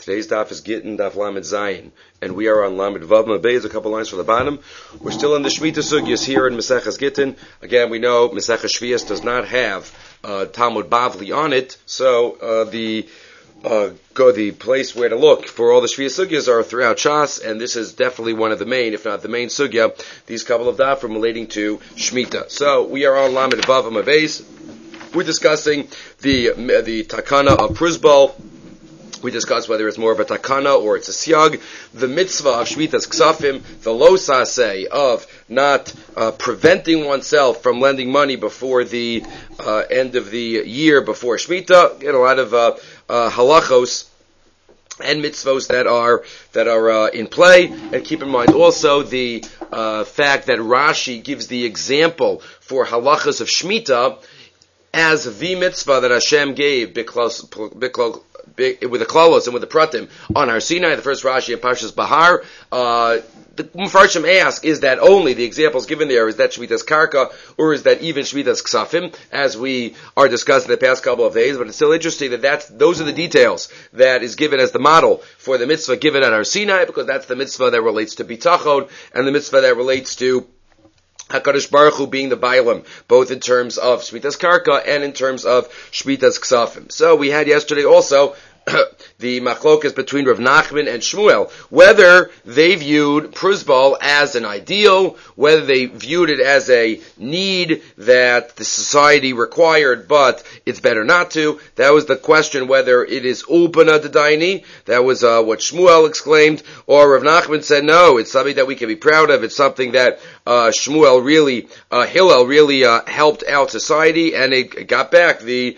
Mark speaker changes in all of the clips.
Speaker 1: Today's daf is Gittin Daf Lamed Zayin, and we are on Lamed Vav Mabez, a couple lines from the bottom. We're still in the Shemitah Sugyas here in Maseches Gittin. Again, we know Maseches Shvias does not have Talmud Bavli on it, so the place where to look for all the Shvias Sugyas are throughout Shas, and this is definitely one of the main, if not the main Sugya, these couple of daf relating to Shemitah. So we are on Lamed Vav Mabez. We're discussing the takana of Pruzbal. We discussed whether it's more of a takana or it's a siag. The mitzvah of shmitas ksafim, the lo saseh of not preventing oneself from lending money before the end of the year, before shmita. Get a lot of halachos and mitzvos that are in play. And keep in mind also the fact that Rashi gives the example for halachas of shmita as the mitzvah that Hashem gave with the klalos and with the pratim on Har Sinai, the first Rashi in Parshas Bahar. The Mepharshim ask, is that only the examples given there, is that Shmitas Karka, or is that even Shmitas Ksafim, as we are discussing the past couple of days? But it's still interesting that those are the details that is given as the model for the mitzvah given at Har Sinai, because that's the mitzvah that relates to bitachon, and the mitzvah that relates to HaKadosh Baruch Hu being the Bailam, both in terms of Shmitas Karka and in terms of Shmitas Ksafim. So we had yesterday also the machlokas between Rav Nachman and Shmuel, whether they viewed Pruzbal as an ideal, whether they viewed it as a need that the society required, but it's better not to. That was the question, whether it is Ulpana D'Daini, that was what Shmuel exclaimed, or Rav Nachman said, no, it's something that we can be proud of, it's something that Shmuel really, Hillel really helped out society, and it got back the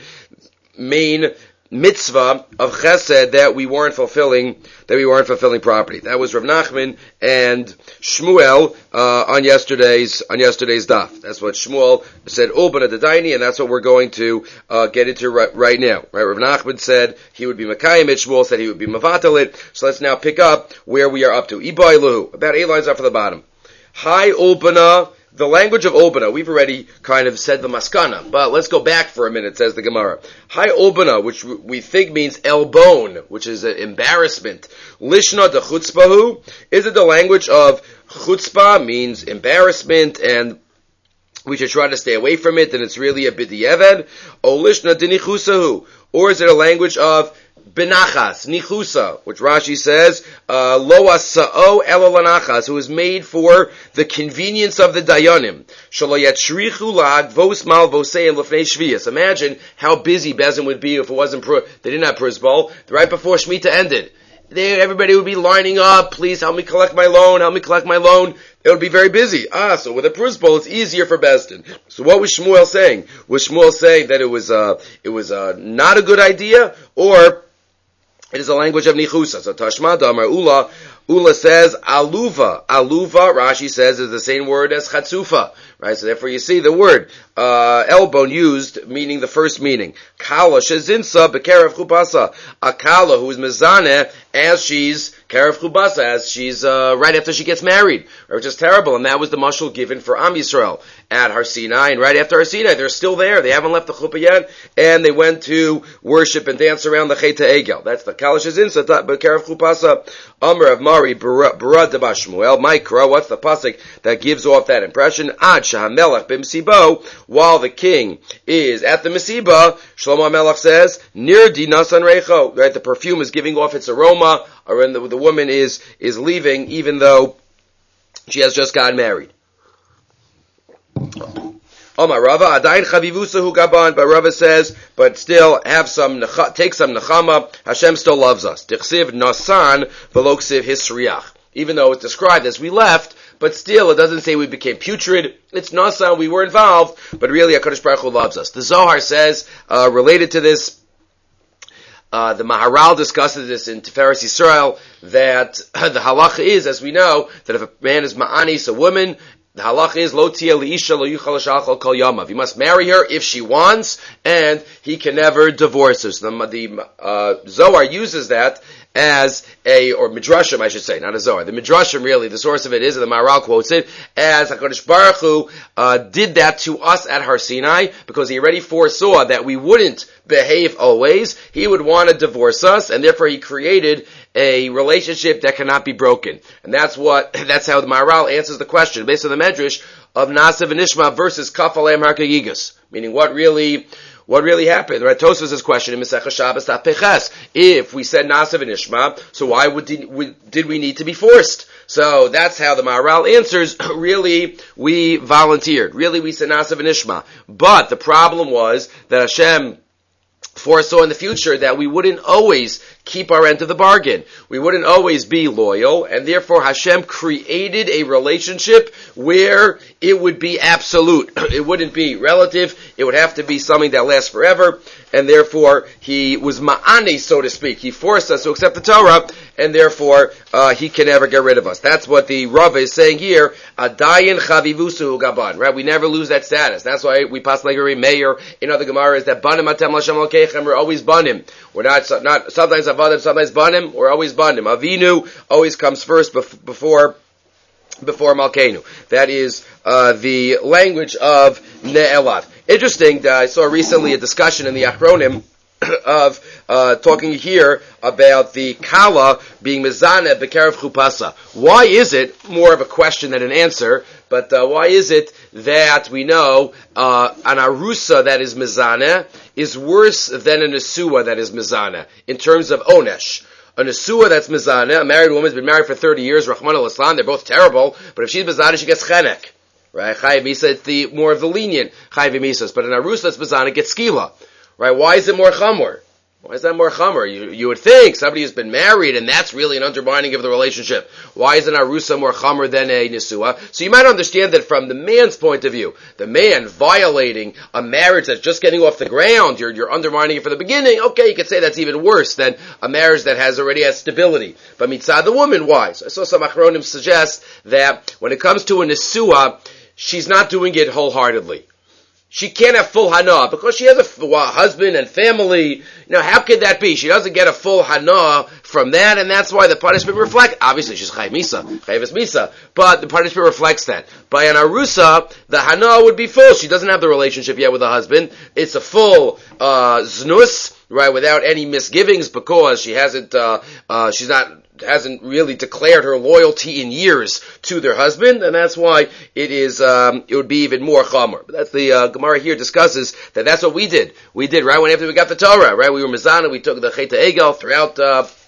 Speaker 1: main mitzvah of chesed that we weren't fulfilling property. That was Rav Nachman and Shmuel on yesterday's daf. That's what Shmuel said, Ulbana D'Daini, and that's what we're going to get into right now. Right? Rav Nachman said he would be Makayim it, Shmuel said he would be Mavatal it. So let's now pick up where we are up to. Ibai Lahu, about 8 lines up from the bottom. Hi Ulbana. The language of Obana, we've already kind of said the maskana, but let's go back for a minute, says the Gemara. Hi Obana, which we think means elbon, which is an embarrassment. Lishna de chutzpahu, is it the language of chutzpah, means embarrassment, and we should try to stay away from it, and it's really a b'di'eved? O lishna de nichusahu, or is it a language of benachas, nichusa, which Rashi says, lo asa'o elo lanachas, who is made for the convenience of the dayanim. Shalo yatzrichu la'advos mal voseim lefnei shvius. Imagine how busy Bezin would be if it wasn't they didn't have Pruzbal. Right before Shemitah ended, everybody would be lining up, please help me collect my loan, It would be very busy. So with a Pruzbal, it's easier for Bezdin. So what was Shmuel saying? Was Shmuel saying that it was not a good idea, or it is a language of nichusa? So Tashmada Amar Ula says aluva. Aluva, Rashi says, is the same word as chatzufa. Right? So therefore you see the word elbon used, meaning the first meaning. Kala shezinsa bekerev chupasa. A kala who is mezaneh as she's kerev chupasa, as she's right after she gets married, which is terrible. And that was the mashal given for Am Yisrael at Har Sinai. And right after Har Sinai, they're still there. They haven't left the chuppah yet, and they went to worship and dance around the Chet Egel. That's the kala shezinsa bekerev chupasa. Amr of Mari Barad de Bashmuel Mikra. What's the pasuk that gives off that impression? Ad shahamelach b'msibo, while the king is at the mesiba, Shlomo HaMelech says, Nir di nasan reicho. Right, the perfume is giving off its aroma, or when the woman is leaving, even though she has just gotten married. Omar Rava Adain Chavivusa Hu Gaban, but Rava says, but still take some nechama. Hashem still loves us. Tichsiv nasan v'lo ksiv hisriach. Even though it's described as we left, but still it doesn't say we became putrid. It's nasan, we were involved, but really HaKadosh Baruch Hu loves us. The Zohar says, related to this, the Maharal discusses this in Tiferes Yisrael, that the halacha is, as we know, that if a man is ma'anis, a woman, the halacha is lo tia liisha lo yuchal shachal kol yamav. He must marry her if she wants, and he can never divorce her. So the Zohar uses that as or Midrashim, I should say, not a Zohar. The Midrashim, really, the source of it is, and the Maharal quotes it, as HaKadosh Baruch Hu did that to us at Har Sinai, because he already foresaw that we wouldn't behave always. He would want to divorce us, and therefore he created a relationship that cannot be broken. And that's how the Maharal answers the question, based on the Medrash, of Nasiv and Ishma versus Kaf Aleim Harkayigas. Meaning, what really happened? Right? Tosfos' question in Masechah Shabbos Daf Peches. If we said Nasiv and Ishma, so why did we need to be forced? So that's how the Maharal answers. Really, we volunteered. Really, we said Nasiv and Ishma. But the problem was that Hashem foresaw in the future that we wouldn't always keep our end of the bargain. We wouldn't always be loyal, and therefore Hashem created a relationship where it would be absolute. It wouldn't be relative. It would have to be something that lasts forever, and therefore He was ma'ane, so to speak. He forced us to accept the Torah, and therefore He can never get rid of us. That's what the Rav is saying here. Adayin chavivusu gaban. Right? We never lose that status. That's why we pass like a mayor in other Gemaras that banim atem l'Hashem Elokeichem. We're always banim. We're not sometimes avadim, sometimes banim. We're always banim. Avinu always comes first before Malkeinu. That is the language of Ne'elav. Interesting, I saw recently a discussion in the Achronim of talking here about the Kala being Mizaneh B'Kerev Chupasa. Why is it, more of a question than an answer, but why is it that we know an Arusa that is Mizaneh is worse than a Nesua that is Mizaneh in terms of Onesh? A Nesua that's Mizaneh, a married woman's been married for 30 years, Rahman al-Islam, they're both terrible, but if she's Mizaneh, she gets Chenek. Right? Chayiv Misa, it's the more of the lenient Chayiv Misas, but an Arusa that's Mizaneh gets Skila. Right? Why is it more chamor? Why is that more chamor? You would think somebody who's been married, and that's really an undermining of the relationship. Why is an arusa more chamor than a nisua? So you might understand that from the man's point of view, the man violating a marriage that's just getting off the ground, you're undermining it from the beginning. Okay, you could say that's even worse than a marriage that already has stability. But mitzad the woman, why? So I saw some achronim suggest that when it comes to a nisua, she's not doing it wholeheartedly. She can't have full hana because she has a husband and family. How could that be? She doesn't get a full hana from that, and that's why the punishment reflects. Obviously, she's chayv misa, but the punishment reflects that. By an arusa, the hana would be full. She doesn't have the relationship yet with the husband. It's a full znus, right, without any misgivings because she hasn't really declared her loyalty in years to their husband, and that's why it would be even more chamor. But that's the Gemara here discusses that's what we did. We did right when after we got the Torah, right? We were mizana, we took the Chet Egel throughout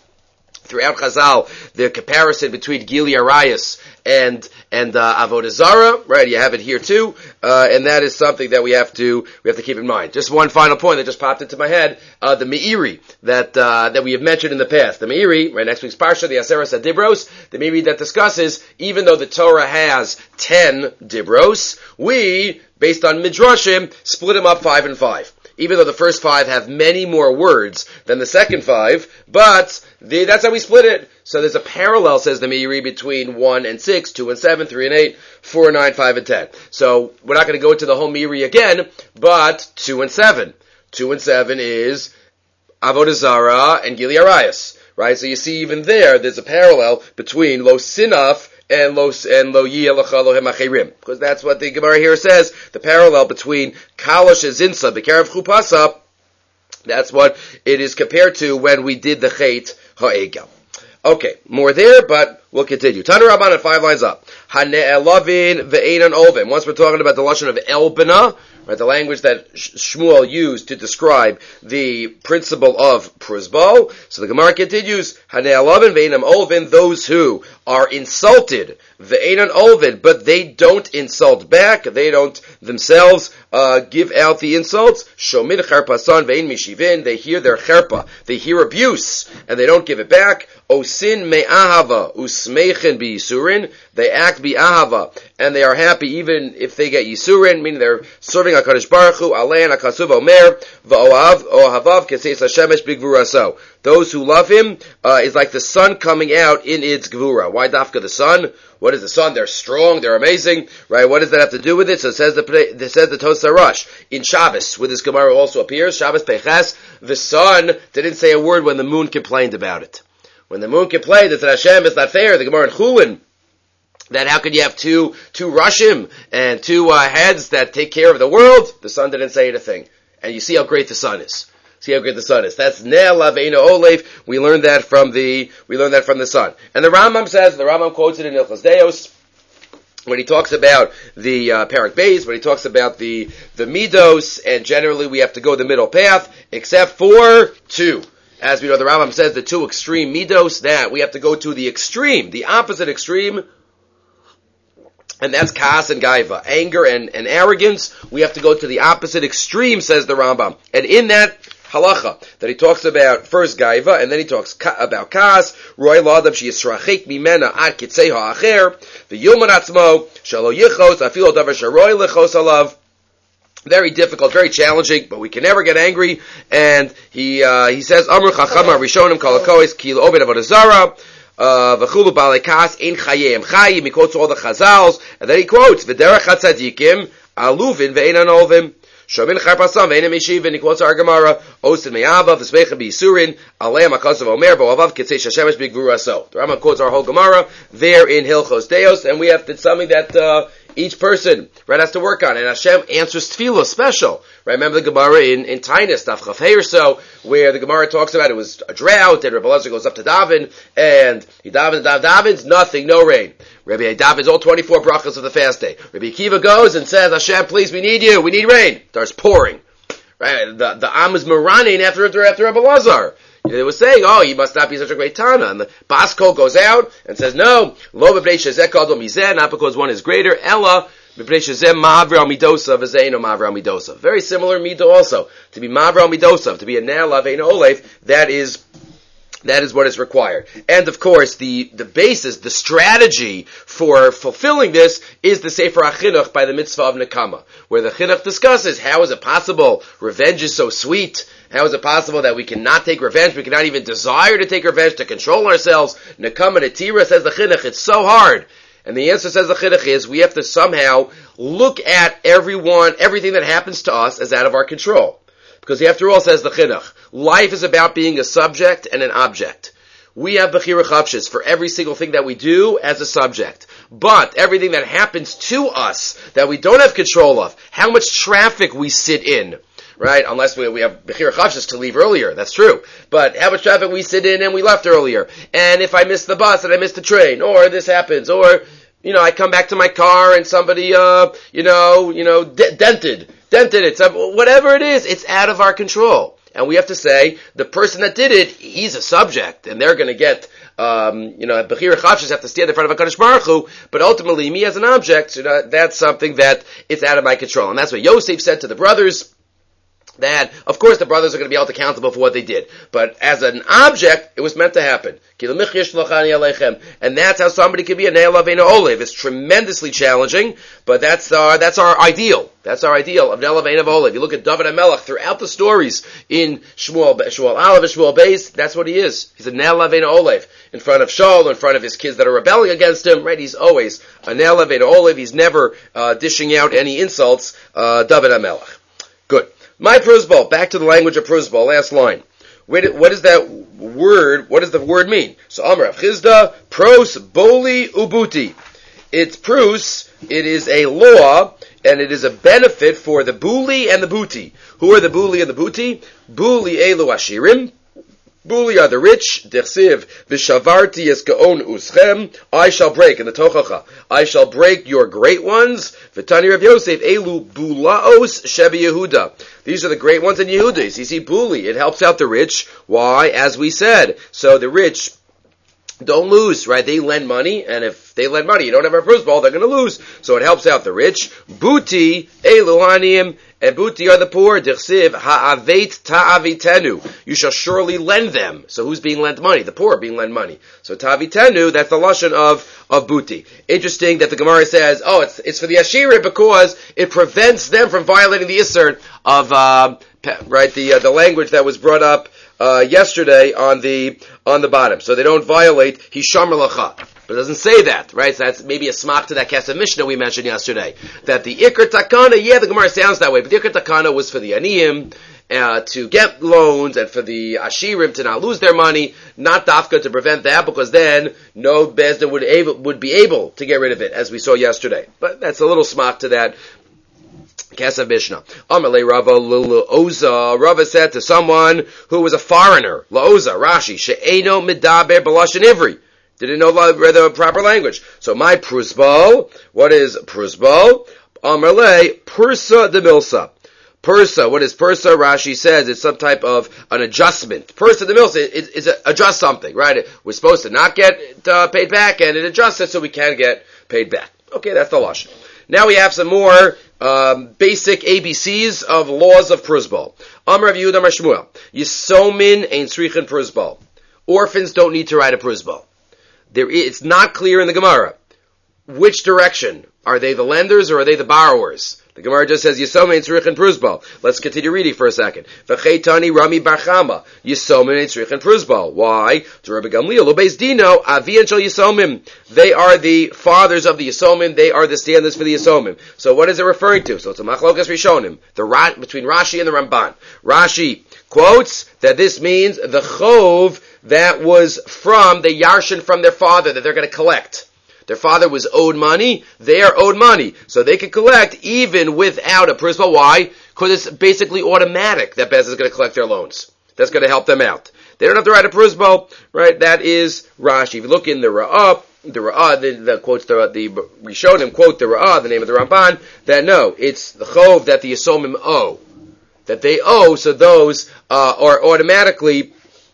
Speaker 1: Chazal, the comparison between Gili Arayas and Avodah Zarah, right? You have it here too, and that is something that we have to keep in mind. Just one final point that just popped into my head: the Meiri that we have mentioned in the past. The Meiri, right? Next week's parsha, the Aseres Dibros, the Meiri that discusses even though the Torah has 10 Dibros, we, based on Midrashim, split them up 5 and 5. Even though the first 5 have many more words than the second 5, but that's how we split it. So there's a parallel, says the Meiri, between 1 and 6, 2 and 7, 3 and 8, 4 and 9, 5 and 10. So we're not going to go into the whole Meiri again, but 2 and 7. 2 and 7 is Avodah Zarah and Gili Arayas, right? So you see even there's a parallel between Lo Sinaf and lo yiyelecha lohem acherim, because that's what the Gemara here says. The parallel between kalash zinsa b'kerev chupasa, that's what it is compared to when we did the chet ha'egel. Okay, more there, but we'll continue. Tana Rabban at 5 lines up. Hane'elavin ve'enan olvin. Once we're talking about the lashon of elbina, right, the language that Shmuel used to describe the principle of prusbal. So the Gemara continues, Hane'elavin ve'enan olvin, those who are insulted, ve'enan olvin, but they don't insult back, they don't themselves give out the insults. Shomid cherpasan ve'en mishivin, they hear their cherpa, they hear abuse, and they don't give it back. Osin me'ahava usmeichen bi'yisurin, they act bi'ahava, and they are happy even if they get yisurin, meaning they're serving HaKadosh Baruch Hu, alein HaKasuv Omer, v'ohavav keseis HaShemesh b'gvuraso. Those who love him is like the sun coming out in its gvura. Why dafka the sun? What is the sun? They're strong, they're amazing, right? What does that have to do with it? So it says the Tosar Rush in Shabbos, where this Gemara also appears, Shabbos Peches, the sun didn't say a word when the moon complained about it. When the moon can play, that Hashem is not fair. The Gemara in Chulin, that how could you have two Rushim and two heads that take care of the world? The sun didn't say anything. And you see how great the sun is. See how great the sun is. That's Ne'el Laveinu Olev. We learned that from the sun. And the Rambam quotes it in Ilchos Deos, when he talks about the Parak Beis, when he talks about the Midos, and generally we have to go the middle path, except for two. As we know, the Rambam says the two extreme Midos, that we have to go to the extreme, the opposite extreme, and that's Kaas and Gaiva, anger and arrogance. We have to go to the opposite extreme, says the Rambam. And in that halacha, that he talks about first Gaiva, and then he talks about Kaas, Roy Ladam Sheyisrachik Mimena Ad Kitzei Ha'acher, V'Yuman Atzmo, Shalo Yichos, Afilo Davar Sharoy Lechos Alav. Very difficult, very challenging, but we can never get angry. And he says, Amr Chachama Rishonim Kalakois Kilo Obed Avodah Zarah, V'chulu Balei Kaas Ein Chayim Chayim. He quotes all the Chazals, and then he quotes V'derech HaTzadikim Aluvin Ve'ein Anovim. Shomin Charpasam Ve'ein Meshiv, and he quotes our Gemara Osin Me'ava V'Sveicha B'Yisurin Aleim HaKasav Omer V'Ovav Kitzei Shashemesh B'Gvuraso. The Rambam quotes our whole Gemara there in Hilchos Deos, and we have to something that each person, right, has to work on. And Hashem answers tefillah special. Right, remember the Gemara in Tainus, Daf Chaf Hey or so, where the Gemara talks about it was a drought, and Rabbi Elazar goes up to Davin, and he davens, nothing, no rain. Rabbi davens all 24 brachas of the fast day. Rabbi Akiva goes and says, Hashem, please, we need you, we need rain. Starts pouring. Right, the Am is Maranin after Rabbi Elazar. They were saying, oh, he must not be such a great Tana. And the Basko goes out and says, no, lo b'pnei shezeh kadol mizeh, not because one is greater, ella b'pnei shezeh ma'avra midosa v'zeino ma'avra midosa. Very similar mido also. To be ma'avra midosa, to be a ne'el laveinu olev, that is what is required. And of course, the basis, the strategy for fulfilling this is the Sefer HaChinuch by the mitzvah of Nekama, where the Chinuch discusses how is it possible revenge is so sweet. How is it possible that we cannot take revenge? We cannot even desire to take revenge, to control ourselves. Nekama Netira, says the Chinuch, it's so hard. And the answer, says the Chinuch, is we have to somehow look at everything that happens to us as out of our control. Because after all, says the Chinuch, life is about being a subject and an object. We have Bechira Chavshis for every single thing that we do as a subject. But everything that happens to us that we don't have control of, how much traffic we sit in, right? Unless we have Bechira Chavshis to leave earlier, that's true. But how much traffic we sit in and we left earlier. And if I miss the bus and I miss the train, or this happens, or, I come back to my car and somebody, dented it. Whatever it is, it's out of our control. And we have to say, the person that did it, he's a subject, and they're going to get, Bechira Chavshis have to stand in front of HaKadosh Baruch Hu, but ultimately, me as an object, that's something that it's out of my control. And that's what Yosef said to the brothers, that, of course, the brothers are going to be held accountable for what they did. But as an object, it was meant to happen. And that's how somebody can be a Ne'el Laveinu Olev. It's tremendously challenging, but that's our ideal. That's our ideal of Ne'el Laveinu Olev. You look at David HaMelech throughout the stories in Shmuel Aleph and Shmuel Beis, that's what he is. He's a Ne'el Laveinu Olev. In front of Shaul, in front of his kids that are rebelling against him, right? He's always a Ne'el Laveinu Olev. He's never dishing out any insults, David HaMelech. Good. My prosbol, back to the language of prosbol, last line. What is that word? What does the word mean? So, Amar Rav Chizda, pros, boli, ubuti. It's prus, it is a law, and it is a benefit for the buli and the buti. Who are the buli and the buti? Buli elu ashirim. Buli are the rich. Dechsiv v'shavarti es gaon uschem. I shall break in the tochacha. I shall break your great ones. V'tani Rav Yosef elu bulaos shebi Yehuda. These are the great ones in Yehuda. You see, buli, it helps out the rich. Why? As we said. So the rich don't lose, right? They lend money, and if they lend money, you don't have a prosbol, they're going to lose. So it helps out the rich. Buti elu haniyim. And buti are the poor. Dichsiv ha'avet ta'avitenu. You shall surely lend them. So who's being lent money? The poor are being lent money. So ta'avitenu, that's the lashon of buti. Interesting that the Gemara says, it's for the Ashirim because it prevents them from violating the Isser of, the language that was brought up, yesterday on the bottom. So they don't violate Hishamar Lacha. But it doesn't say that, right? So that's maybe a smack to that Kesef Mishnah we mentioned yesterday. That the Iker Takana, the Gemara sounds that way, but the Iker Takana was for the Aniyim, to get loans and for the Ashirim to not lose their money, not Dafka to prevent that, because then no Bezdin would be able to get rid of it, as we saw yesterday. But that's a little smack to that. Kesav Mishnah. Amalei Rava La'oza. Rava said to someone who was a foreigner, La'oza, Rashi, She'eno Midaber B'Lashon Ivri. Didn't know the proper language. So my prusbal, what is prusbal? Amalei Pursa de Milsa. Pursa, what is Pursa? Rashi says it's some type of an adjustment. Pursa de Milsa is adjust something, right? We're supposed to not get paid back, and it adjusts it so we can get paid back. Okay, that's the lashon. Now we have some more basic ABCs of laws of prusbal. Amar Rav Yehuda Amar Shmuel. Yisomin ein tzrichin prusbal. Orphans don't need to write a prusbal. It's not clear in the Gemara. Which direction? Are they the lenders or are they the borrowers? The Gemara just says Yisomin ein tzrichin prusbal. Let's continue reading for a second. V'cheitani Rami Bar Chama. Yisomin ein tzrichin prusbal. Why? To Rabbi Gamliel lo beis dino avian shel Yisomim. They are the fathers of the Yisomim. They are the standards for the Yisomim. So what is it referring to? So it's a machlokas rishonim. Between Rashi and the Ramban. Rashi quotes that this means the chov that was from the yarshin from their father that they're going to collect. Their father was owed money, they are owed money. So they can collect even without a prusbal. Why? Because it's basically automatic that Bez is going to collect their loans. That's going to help them out. They don't have to write a prusbal, right? That is Rashi. If you look in the Ra'ah, the quotes, the Rishonim quote the Ra'ah, the name of the Ramban, that no, it's the chov that the Yisomim owe. That they owe, so those are automatically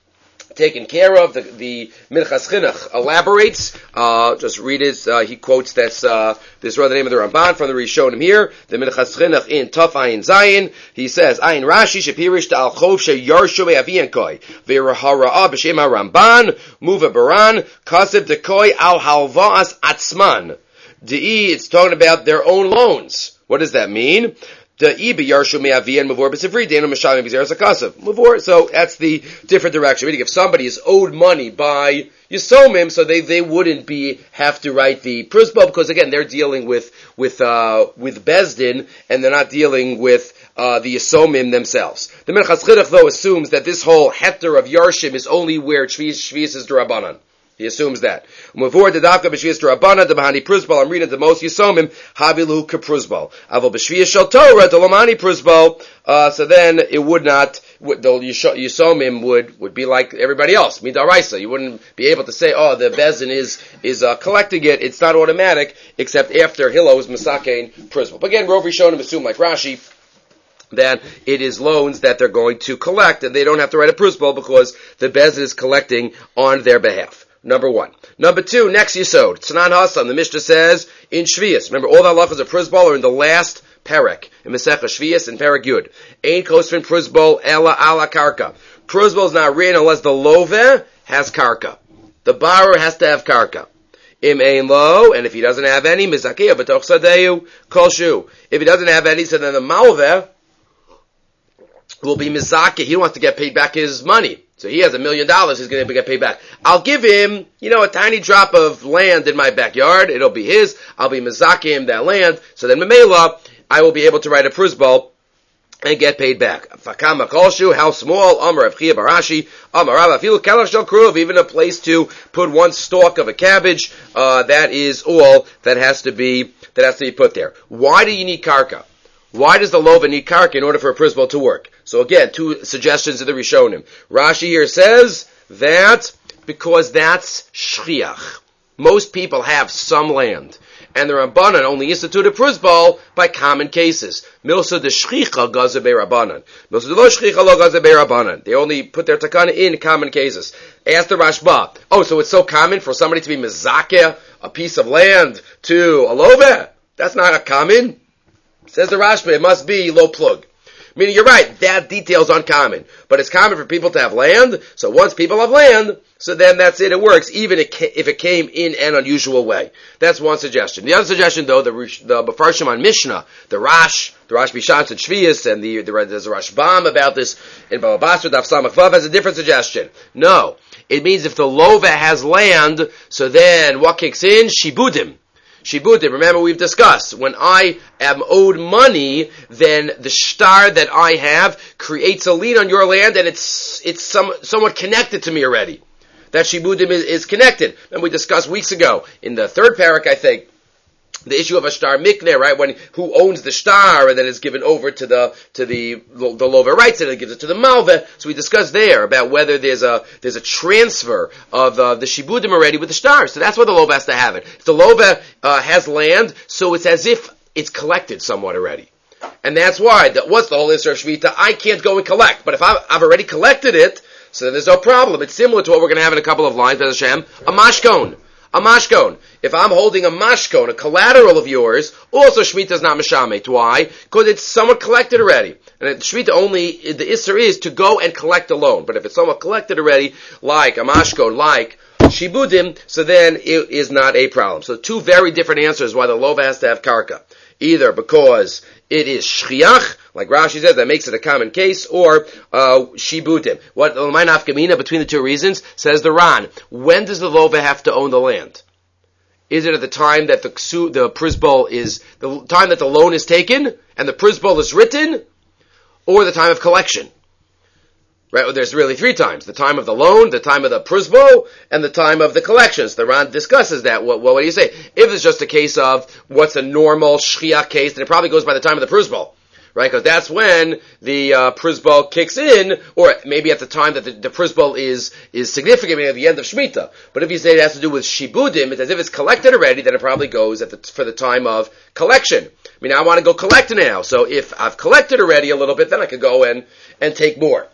Speaker 1: taken care of. The Minchas Chinuch elaborates. Just read it. He quotes this the name of the Ramban from the Rishonim here. The Minchas Chinuch in Taf Ayin Zayin. He says, Ayin Rashi shepirish al chov sheyarshu me'aviyankoi v'hara'a b'shem Ramban muva baran kasev dekoi al halva'as atzman. It's talking about their own loans. What does that mean? So that's the different direction. Meaning if somebody is owed money by Yisomim, so they wouldn't have to write the prusbal, because again they're dealing with Bezdin and they're not dealing with the Yisomim themselves. The Minchas Chinuch though assumes that this whole heter of Yarshim is only where Shvius is D'Rabbanan. He assumes that. I'm reading the most Yisomim, Havilu Kaprusbal. Aval B'Shviyas Shel Torah, Dolamani Prusbal. So then it would not, the Yisomim would be like everybody else, Midaraisa. You wouldn't be able to say, the Bezin is collecting it. It's not automatic, except after Hillel is Masakein Prusbal. But again, Rov Rishonim assume like Rashi, that it is loans that they're going to collect, and they don't have to write a prusbal because the Bezin is collecting on their behalf. Number one. Number two, next Yisod. Tzanan Hasan, the Mishnah says, in Shvius. Remember, all the halachas of prusbal are in the last perek, in Masechah Shvius and Perek Yud. Ein kosvin prusbal ela ala karka. Prusbal is not written unless the love has karka. The borrower has to have karka. Im ein lo, and if he doesn't have any, mizakeya b'toch sadeu kol shu. If he doesn't have any, so then the malveh will be mizakeh. He wants to get paid back his money. So he has $1 million, he's going to get paid back. I'll give him, a tiny drop of land in my backyard. It'll be his. I'll be mizakeh him that land. So then Memela, I will be able to write a prusbal and get paid back. Fakama kolshu, how small? Amar Rav Chia Barashi. Amar Rav Afilu kelach shel kruv, even a place to put one stalk of a cabbage. That is all that has to be put there. Why do you need karka? Why does the lova need karka in order for a prusbal to work? So again, two suggestions of the Rishonim. Rashi here says that because that's shchiach. Most people have some land. And the Rabbanan only instituted prusbal by common cases. Milsa de shchicha gaze be Rabbanan. Milsa de lo shchicha lo gaze be Rabbanan. They only put their takana in common cases. Ask the Rashba, so it's so common for somebody to be mezakeh a piece of land to a lova? That's not a common. Says the Rashba, it must be lo plug. Meaning, you're right, that detail's uncommon. But it's common for people to have land, so once people have land, so then that's it works, even if it came in an unusual way. That's one suggestion. The other suggestion, though, the Mefarshim on Mishnah, the Rash Bishans and Shvius, and there's a Rashbam about this in Baba Basra, Daf Samach Vav, has a different suggestion. No. It means if the lova has land, so then what kicks in? Shibudim. Shibudim, remember we've discussed, when I am owed money, then the shtar that I have creates a lien on your land, and it's somewhat connected to me already. That Shibudim is connected. And we discussed weeks ago, in the third parak, I think, the issue of a shtar mikneh, right? When who owns the shtar, and then it's given over to the lover rights, and it gives it to the malveh. So we discussed there about whether there's a transfer of the shibudim already with the shtar. So that's why the lover has to have it. If the lover has land, so it's as if it's collected somewhat already, and that's why. What's the whole issue of shvita? I can't go and collect, but if I've already collected it, so then there's no problem. It's similar to what we're going to have in a couple of lines. Bez Hashem, a mashkon. A mashkon. If I'm holding a mashkon, a collateral of yours, also Shemitah is not mishamet. Why? Because it's somewhat collected already. And Shemitah only, the Isser is to go and collect a loan. But if it's somewhat collected already, like a mashkon, like shibudim, so then it is not a problem. So two very different answers why the lova has to have karka. Either because it is shchiach, like Rashi says, that makes it a common case, or shibutim. What my nafkamina between the two reasons, says the Ran. When does the lova have to own the land? Is it at the time that the prisbol is, the time that the loan is taken, and the prisbol is written, or the time of collection? Right? Well, there's really three times. The time of the loan, the time of the prisbo, and the time of the collections. The Ran discusses that. What do you say? If it's just a case of what's a normal shchiach case, then it probably goes by the time of the prisbo. Right? Because that's when the prisbo kicks in, or maybe at the time that the prisbo is significant, maybe at the end of Shemitah. But if you say it has to do with shibudim, it's as if it's collected already, then it probably goes for the time of collection. I mean, I want to go collect now. So if I've collected already a little bit, then I could go and take more.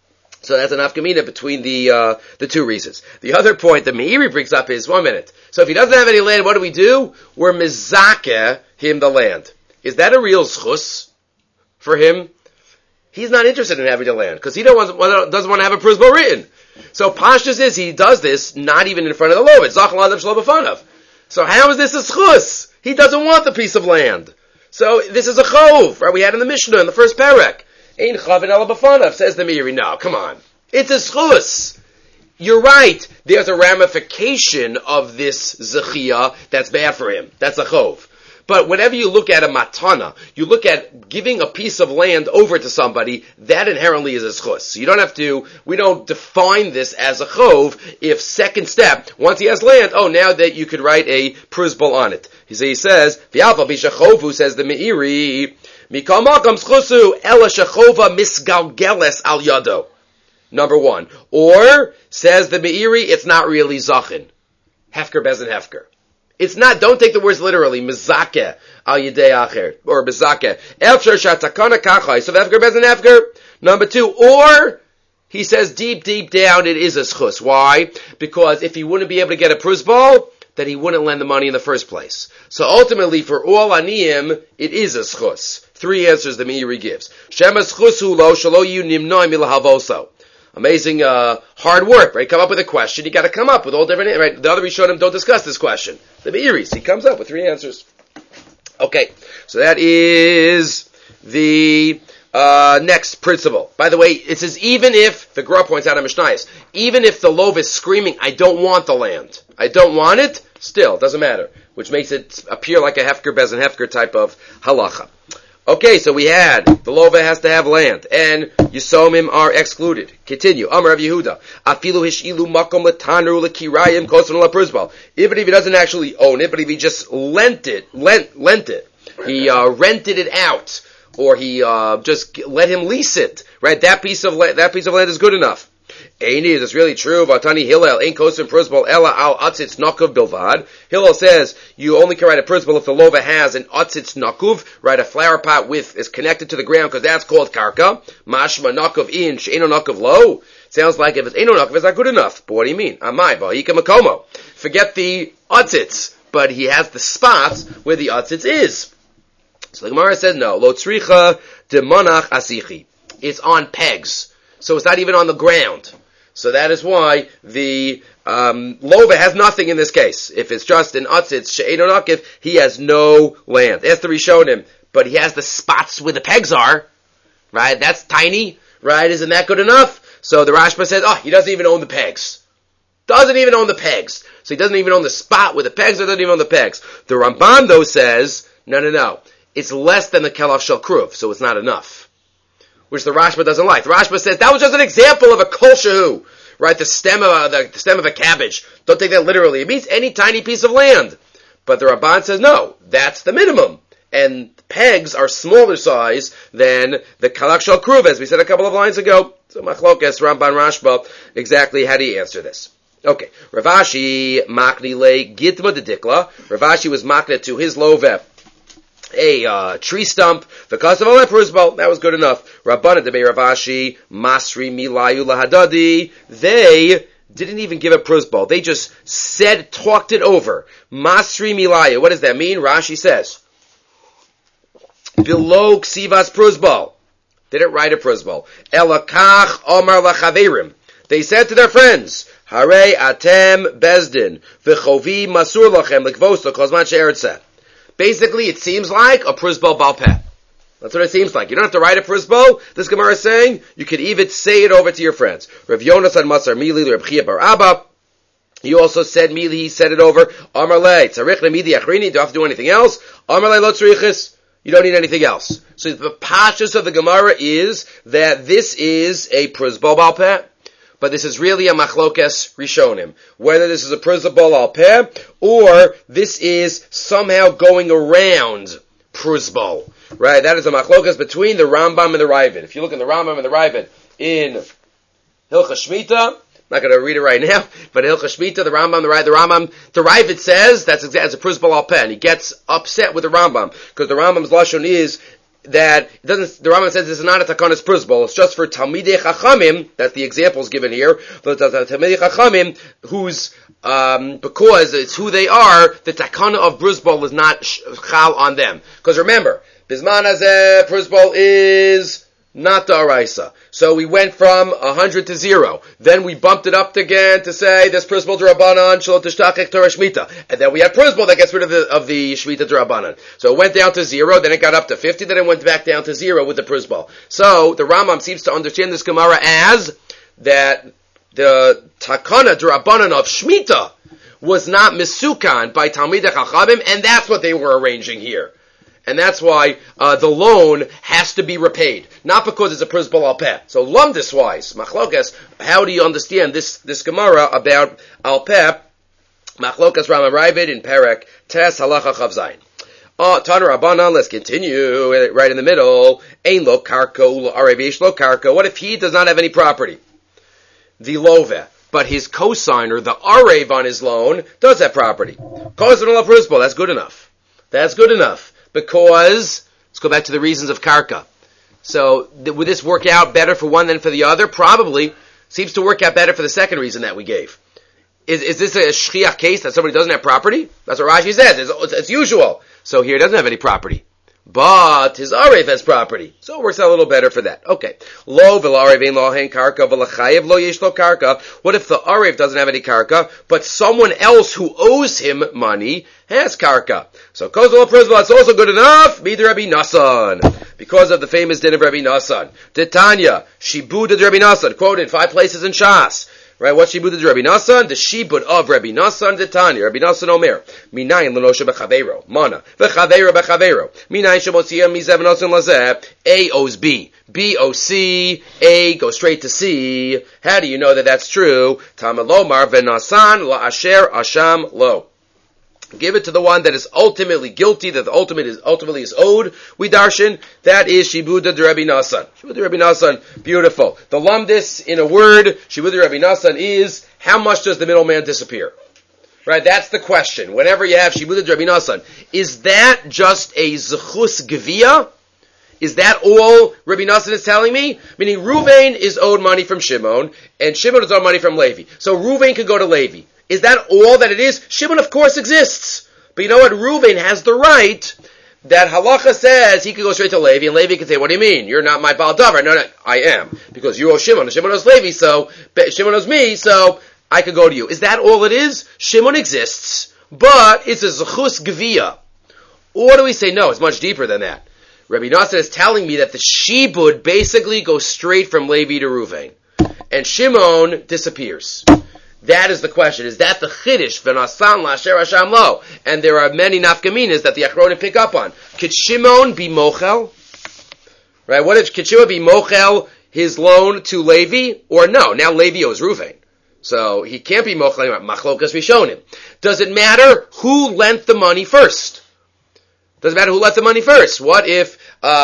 Speaker 1: So that's an afkamina between the two reasons. The other point that Meiri brings up is, 1 minute. So if he doesn't have any land, what do? We're mizakeh him the land. Is that a real zchus for him? He's not interested in having the land, because he doesn't want to have a prisbo written. So Pashtus is, he does this not even in front of the lovet. Zachal adam shlo b'fanav. So how is this a zchus? He doesn't want the piece of land. So this is a chov, right? We had in the Mishnah in the first parak. Ein chavin ala b'fanav, says the Meiri. No, come on. It's a zchus. You're right. There's a ramification of this zechiyah that's bad for him. That's a chov. But whenever you look at a matana, you look at giving a piece of land over to somebody, that inherently is a zchus. So we don't define this as a chov if second step, once he has land, now that you could write a prisbal on it. He says, v'alva bisha chovu, says the Meiri, mikal makam zchusu, ela shechova misgalgeles al yado. Number one. Or, says the Meiri, it's not really zachin. Hefker bezin hefker. It's not, don't take the words literally, mizakeh al yidei acher, or mizakeh. Efshar shatakana kachai, so hefker bezin hefker. Number two, or, he says deep down it is a schus. Why? Because if he wouldn't be able to get a prisbal, then he wouldn't lend the money in the first place. So ultimately, for all aniyim, it is a schus. Three answers the Meiri gives. Shema schusu lo shalo yu nimnoi milahavoso. Amazing, hard work, right? Come up with a question. You gotta come up with all different, right? The other Rishonim don't discuss this question. The Meiri, he comes up with three answers. Okay. So that is the, next principle. By the way, it says even if, the Gra points out in Mishnayos, even if the lov is screaming, I don't want the land. I don't want it, still, doesn't matter. Which makes it appear like a hefker bezin hefker type of halacha. Okay, so we had, the lova has to have land, and Yisomim are excluded. Continue. Amar Rav Yehuda. Afilu hishilu makom letanru lekirayim koson laprizbal. Even if he doesn't actually own it, but if he just lent it, he rented it out, or he just let him lease it, right? That piece of land is good enough. Eini, that's really true. Vatani Hillel, ain't kosim prisbal ella al atzitz nakuv bilvad. Hillel says you only can write a prisbal if the lova has an atzitz nakuv, right? A flower pot is connected to the ground because that's called karka. Mashma nakuv in she'eno nakuv lo. Sounds like if it's eno nakuv, it's not good enough. But what do you mean? Amai vahika makomo. Forget the atzitz, but he has the spots where the atzitz is. So the Gemara says no. Lo tzricha de monach asichi. It's on pegs. So it's not even on the ground. So that is why the lova has nothing in this case. If it's just an atzitz she'eino nakiv, he has no land. Ask the Rishonim, but he has the spots where the pegs are, right? That's tiny, right? Isn't that good enough? So the Rashba says, he doesn't even own the pegs. Doesn't even own the pegs. So he doesn't even own the spot with the pegs, or doesn't even own the pegs. The Ramban, though, says, no. It's less than the kelach shel kruv, so it's not enough. Which the Rashba doesn't like. The Rashba says, that was just an example of a kol shehu. Right, the stem of a cabbage. Don't take that literally. It means any tiny piece of land. But the Ramban says, no, that's the minimum. And pegs are smaller size than the kalach shel kruv, as we said a couple of lines ago. So machlokas, Ramban, Rashba, exactly how do you answer this? Okay, Rav Ashi makni le gitma de dikla. Rav Ashi was makna to his loveh a tree stump. Because of all that prusbal, that was good enough. Rabbana de Rav Ashi masri milayu lahadadi. They didn't even give a prusbal. They just talked it over. Masri milayu. What does that mean? Rashi says, below ksivas prusbal. They didn't write a prusbal. Elakach omar lachaverim. They said to their friends, Hare atem bezdin, v'chovi masur lachem l'kvosto kozman she'eretze. Basically, it seems like a prusbal balpeh. That's what it seems like. You don't have to write a prusbal. This Gemara is saying, you can even say it over to your friends. Rav Yonasan Masar Mili, Rav Chia bar Abba. He also said Mili, he said it over. Amar le, tzarich lemidi achrini, do you have to do anything else? Amar le lo tzarichis. You don't need anything else. So the pashtus of the Gemara is that this is a prusbal balpeh. But this is really a machlokes rishonim. Whether this is a prusbal al peh, or this is somehow going around prusbal. Right? That is a machlokes between the Rambam and the Ravid. If you look in the Rambam and the Ravid in Hilchas Shmita, I'm not going to read it right now, but in Hilchas Shmita, the Rambam, the Ravid says that's exactly a prusbal al peh, and he gets upset with the Rambam, because the Rambam's lashon is that the Rambam says this is not a takanas prusbal. It's just for Talmidei Chachamim. That's the examples given here. But Talmidei Chachamim, who's because it's who they are, the takana of prusbal is not chal on them. Because remember, Bisman Hazeh prusbal is not the Araisa. So we went from 100 to 0. Then we bumped it up again to say there's prusbal d'Rabbanan shelo tishtachech Torah Shmita. And then we had prusbal that gets rid of the Shmita d'Rabbanan. So it went down to 0, then it got up to 50, then it went back down to 0 with the prusbal. So the Rambam seems to understand this Gemara as that the takana d'Rabbanan of Shmita was not misukan by Talmidei Chachamim, and that's what they were arranging here. And that's why the loan has to be repaid, not because it's a prusbal al peh. So lumdis wise, machlokas, how do you understand this Gemara about al peh? Machlokas Rama Ravid in Perek Tes Halacha Chav Zayin. Taner Rabbanan, let's continue right in the middle. Ein lo karko ulo arev yesh lo karko. What if he does not have any property? The loveh, but his cosigner, the arev on his loan, does have property. Cosigner la prusbal. That's good enough. That's good enough. Because, let's go back to the reasons of karka. So, would this work out better for one than for the other? Probably. Seems to work out better for the second reason that we gave. Is this a shchiach case that somebody doesn't have property? That's what Rashi says. It's usual. So here he doesn't have any property. But his arev has property. So it works out a little better for that. Okay. Lo v'l'arev ein lo hein karka v'l'chayev lo yesh lo karka. What if the arev doesn't have any karka, but someone else who owes him money has karka? So kozol prusbal, it's also good enough. Mid Rabbi Nassan. Because of the famous din of Rabbi Nassan. Titania, shibud of Rabbi Nassan, quoted 5 places in Shas. Right, what's shibud of Rabbi Nassan? The shibud of Rabbi Nassan, the Tanya. Rabbi Nassan Omer. Minayin l'noshe b'chaveiro. Mana. V'chaveiro b'chaveiro. Minayin shemotziyah mizev nosin lazeh. A owes B. B owes C. A goes straight to C. How do you know that that's true? Tamalomar v'nasan la'asher asham lo. Give it to the one that is ultimately guilty, that ultimately is owed. We darshan, that is Shibuda de Rabbi Nassan. Shibuda de Rabbi Nassan, beautiful. The lumdis, in a word, Shibuda de Rabbi Nassan is, how much does the middleman disappear? Right, that's the question. Whenever you have Shibuda de Rabbi Nassan, is that just a zechus gevia? Is that all Rabbi Nassan is telling me? Meaning Ruvain is owed money from Shimon, and Shimon is owed money from Levi. So Ruvain can go to Levi. Is that all that it is? Shimon, of course, exists. But you know what? Ruvain has the right that halacha says he could go straight to Levi, and Levi can say, what do you mean? You're not my Baal Davar. No, I am. Because you owe Shimon, and Shimon owes Levi, so Shimon owes me, so I could go to you. Is that all it is? Shimon exists, but it's a zechus gevia. Or do we say, no, it's much deeper than that. Rabbi Nassan is telling me that the shibud basically goes straight from Levi to Ruvain. And Shimon disappears. That is the question. Is that the chiddush v'nasan la'asher Hashem lo? And there are many nafkaminas that the Achronim pick up on. Could Shimon be mochel? Right? What if could Shimon be mochel his loan to Levi or no? Now Levi owes Ruvain, so he can't be mochel. Machlokas Rishonim. Does it matter who lent the money first? Doesn't matter who lent the money first. What if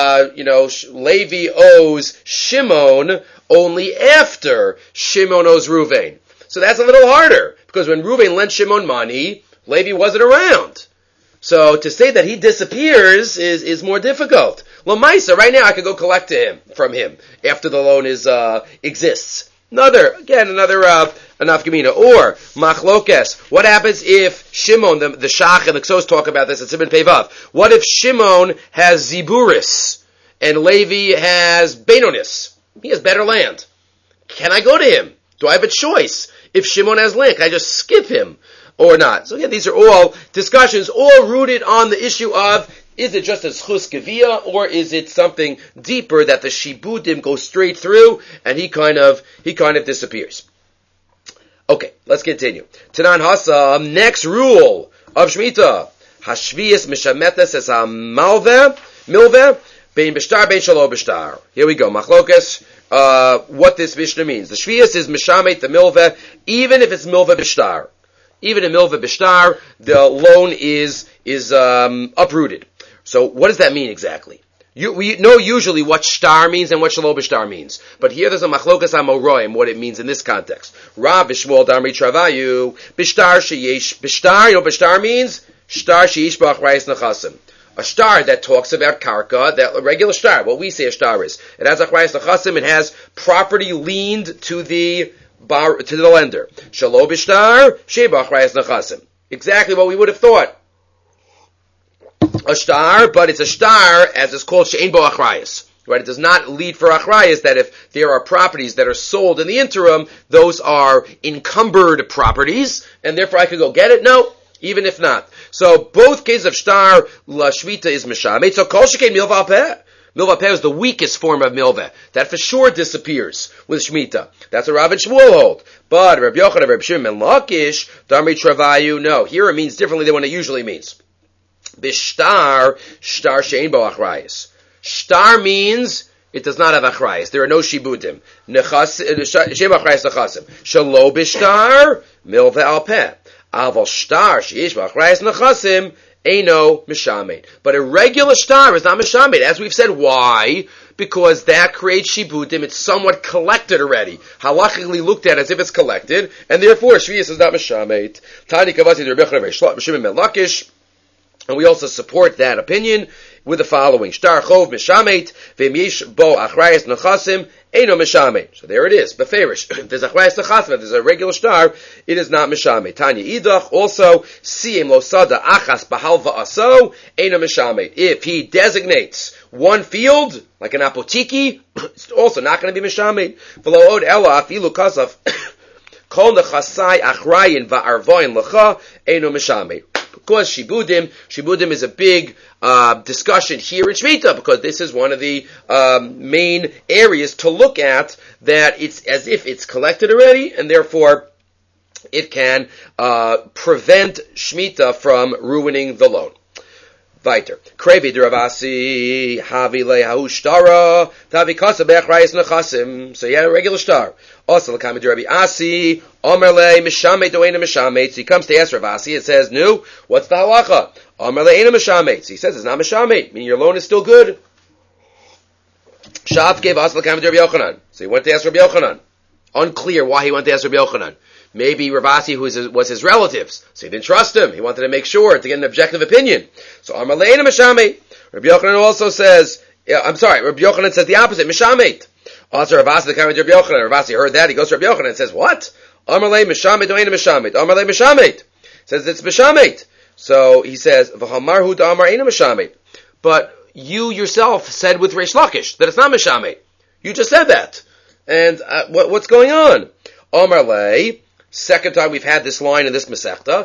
Speaker 1: Levi owes Shimon only after Shimon owes Ruvain? So that's a little harder, because when Reuven lent Shimon money, Levi wasn't around. So to say that he disappears is more difficult. L'maisa, right now I could go collect from him after the loan exists. Another nafkamina. Or machlokes. What happens if Shimon, the Shach and the Ksos talk about this at Siman Pevav. What if Shimon has Ziburis and Levi has Benonis? He has better land. Can I go to him? Do I have a choice? If Shimon has land, can I just skip him or not? So again, these are all discussions, all rooted on the issue of, is it just a schus gevia, or is it something deeper that the shibudim go straight through and he kind of disappears? Okay, let's continue. Tanan Hasa, next rule of Shemitah. Hashvias mishametes es milveh, bein b'shtar, bein shalo b'shtar. Here we go. Machlokas. What this Mishnah means. The Shvius is Mishamet, the Milveh, even if it's Milveh Bishtar. Even in Milveh Bishtar, the loan is uprooted. So what does that mean exactly? We know usually what shtar means and what shalo b'shtar means. But here there's a machlokas amoroim, what it means in this context. Rav Bishmuel Damri Travayu, Bishtar sheyesh, Bishtar, you know what bishtar means? Shtar sheyesh b'achrayis nechasim. A shtar that talks about karka, that a regular shtar, what we say a shtar is. It has achrayas nechasim, it has property liened to the lender. Shalo b'shtar, sheba achrayas nechasim. Exactly what we would have thought. A shtar, but it's a shtar, as it's called, she'ein bo achrayas. Right? It does not lead for achrayas that if there are properties that are sold in the interim, those are encumbered properties, and therefore I could go get it? No. Even if not. So both cases of shtar, la shvita is mishamet. So kol shekei milveh peh. Milveh peh is the weakest form of milveh. That for sure disappears with shmita. That's what Rav and Shmuel hold. But Rabbi Yochanan, Rabbi Shimon, and Lakish, Damri Travayu, no. Here it means differently than what it usually means. Bishtar, shtar she'ein bo achrayis. Shtar means it does not have achrayis. There are no shibudim. She'ein bo achrayis nechasim. Shalo bishtar, milveh al peh. Aval shtar sheish b'achrayas nechasim eino mishamet. But a regular shtar is not mishamet. As we've said, why? Because that creates shibudim. It's somewhat collected already. Halachically looked at as if it's collected, and therefore shvius is not mishamet. Tani kavasi Rabbi Yochanan Shimon ben Lakish, and we also support that opinion with the following: shtar chov mishamet v'yesh bo achrayas nechasim eino mishamet. So there it is. Beferish. There's achrayas nechasim. There's a regular shtar. It is not mishamet. Tanya idach also siyim lo sada achas bahal va'aso eino mishamet. If he designates one field like an apotiki, it's also not going to be mishamet. V'lo od ela afilu kasaf kol nechasai achrayin va'arvoin lecha eino mishamet. Because Shibudim is a big discussion here in Shemitah, because this is one of the main areas to look at, that it's as if it's collected already, and therefore it can prevent Shemitah from ruining the loan. Weiter. Krevi Ravasi Havi Lehahu Shtara Tavi Kasa Be'achrayis Nechasim. So you had a regular star. Also L'Kami Rabbi Asi Omerle Mishamet Do'ena Mishamet. So he comes to ask Ravasi and says, "No, what's the halacha?" Omerle Eina Mishamet. So he says it's not Mishamet, meaning your loan is still good. Shav gave us L'Kami Rabbi Yochanan. So he went to ask Rabbi Yochanan. Unclear why he went to ask Rabbi Yochanan. Maybe Ravasi was his relatives, so he didn't trust him. He wanted to make sure to get an objective opinion. So Amar Le'ena Mishamet. Rabbi Yochanan also says, Rabbi Yochanan says the opposite, Mishamet. Also Ravasi the comment of Rabbi Yochanan. Ravasi heard that, he goes to Rabbi Yochanan and says, what? Amar Le Mishamet Do'ena Mishamet. Amar Le Mishamet. Says it's Mishamet. So he says, V'hamarhu da'amar Eina Mishamet. But you yourself said with Reish Lakish that it's not Mishamet. You just said that. And what's going on? Amar Le. Second time we've had this line in this Masechta.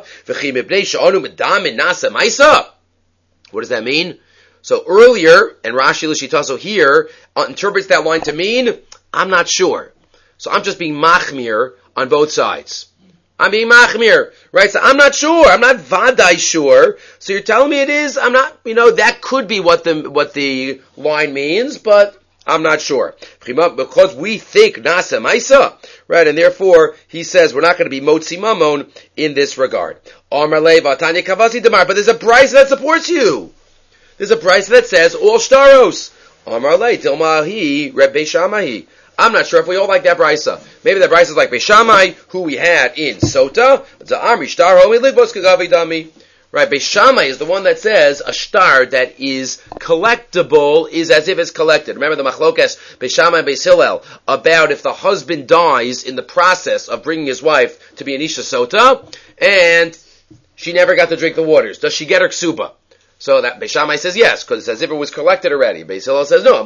Speaker 1: What does that mean? So earlier, and Rashi L'Shitaso here interprets that line to mean, I'm not sure. So I'm just being machmir on both sides. I'm being machmir, right? So I'm not sure. I'm not vadai sure. So you're telling me it is. I'm not. That could be what the line means, but I'm not sure. Because we think nasa maisa, right? And therefore he says we're not going to be motzi mamon in this regard. Amar leva tanya kavasi demar. But there's a price that supports you. There's a price that says all shtaros. Amar le dilmahi Reb Beishamahi. I'm not sure if we all like that brisa. Maybe that brisa is like Beishamai, who we had in Sota. Right, Beishamai is the one that says a star that is collectible is as if it's collected. Remember the machlokes Beishamai and Beis Hillel about if the husband dies in the process of bringing his wife to be an Isha Sota, and she never got to drink the waters. Does she get her ksuba? So that Beis Shammai says yes, because it's as if it was collected already. Beis Hillel says no,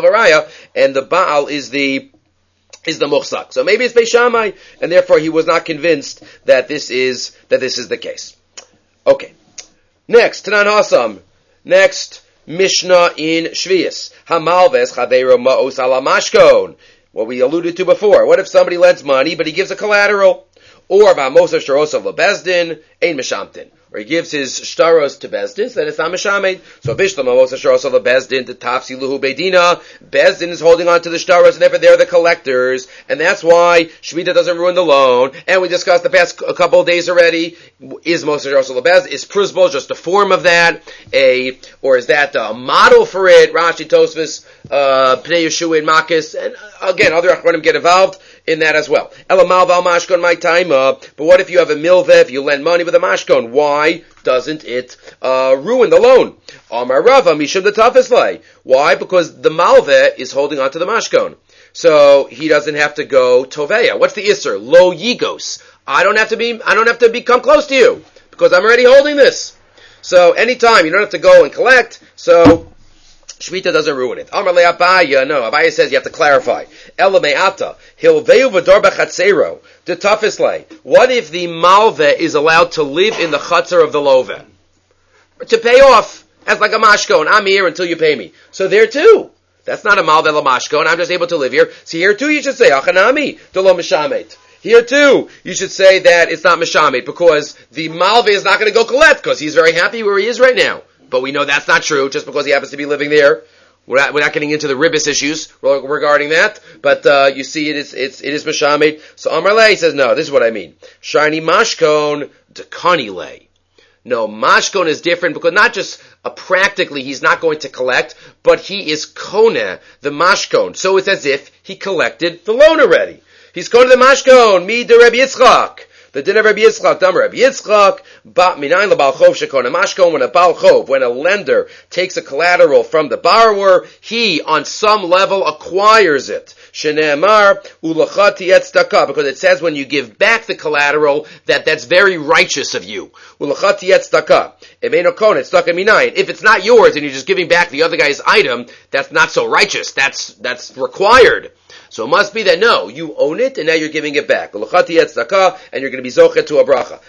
Speaker 1: and the Baal is the muhsak. So maybe it's Beis Shammai, and therefore he was not convinced that this is the case. Okay. Next, Tanan Hasam. Next Mishnah in Shvius. Hamalves chaveiro ma'os ala mashkon. What we alluded to before. What if somebody lends money, but he gives a collateral? Or v'amosa shtarosav lebezdin ein meshamtin. Or he gives his shtaros to Bezdin, so then it's not meshamed. So bishlam amosa shtarosav lebezdin to tafsi luhu beidina. Bezdin is holding on to the shtaros, and therefore they're the collectors, and that's why shmita doesn't ruin the loan. And we discussed the past a couple of days already. Is mosa shtarosav lebezdin? Is prusbol just a form of that? Or is that a model for it? Rashi, Tosfos, Pnei Yeshua, and Makis, and again other achronim get involved in that as well. Elamal val mashkon my time up. But what if you have a milveh, if you lend money with a mashkon? Why doesn't it ruin the loan? Amar Rava mishum the tafislei. Why? Because the malveh is holding on to the mashkon. So he doesn't have to go toveya. What's the isser? Lo yigos. I don't have to become close to you because I'm already holding this. So anytime you don't have to go and collect. So Shmita doesn't ruin it. Amar le Abaya, no. Abaya says you have to clarify. Ela me'ata, hilveu v'dor b'chatzero, the toughest lay. What if the malveh is allowed to live in the chutzner of the loveh? To pay off, as like a mashkon. I'm here until you pay me. So there too. That's not a malveh la mashkon. I'm just able to live here. So here too you should say, achanami, delo mishamet. Here too, you should say that it's not mishamet, because the malveh is not going to go collect, because he's very happy where he is right now. But we know that's not true, just because he happens to be living there. We're not getting into the ribbis issues regarding that, but you see it is meshamed. So Amar Lei says, no, this is what I mean. Shiny mashkon dekani lei. No, mashkon is different because not just practically he's not going to collect, but he is kona, the mashkon. So it's as if he collected the loan already. He's kona the mashkon, mi de Rabbi Yitzchak. The din of Rabbi Yitzchak, Dam Rabbi Yitzchak, ba minayin lebal chov shekona mashkon. When a bal chov, when a lender takes a collateral from the borrower, he on some level acquires it. Shene'emar ulachati et tzedakah, because it says when you give back the collateral that's very righteous of you. Ulachati et tzedakah. Eveino kona tzedakah minayin. If it's not yours and you're just giving back the other guy's item, that's not so righteous. That's required. So it must be that no, you own it and now you're giving it back. And you're going to be zochet to a bracha.